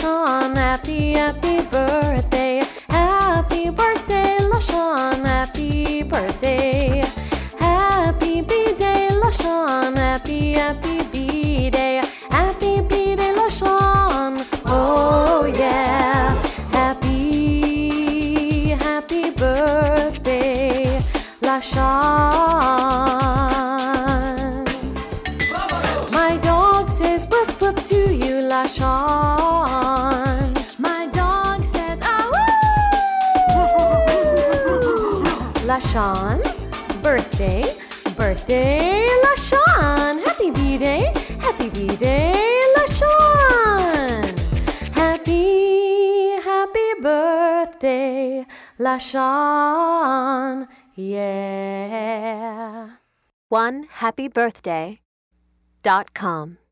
LaShawn. Happy, happy birthday. Happy birthday, LaShawn. Happy birthday. Happy B-Day, LaShawn. Happy, happy B-Day. Happy B-Day, LaShawn. Oh yeah. Happy, happy birthday, LaShawn. My dog says woof woof to you, LaShawn. My dog says ah woo. LaShawn, birthday, birthday, LaShawn. Happy B-Day, happy B-Day, LaShawn. Happy, happy birthday, LaShawn. Yeah. OneHappyBirthday.com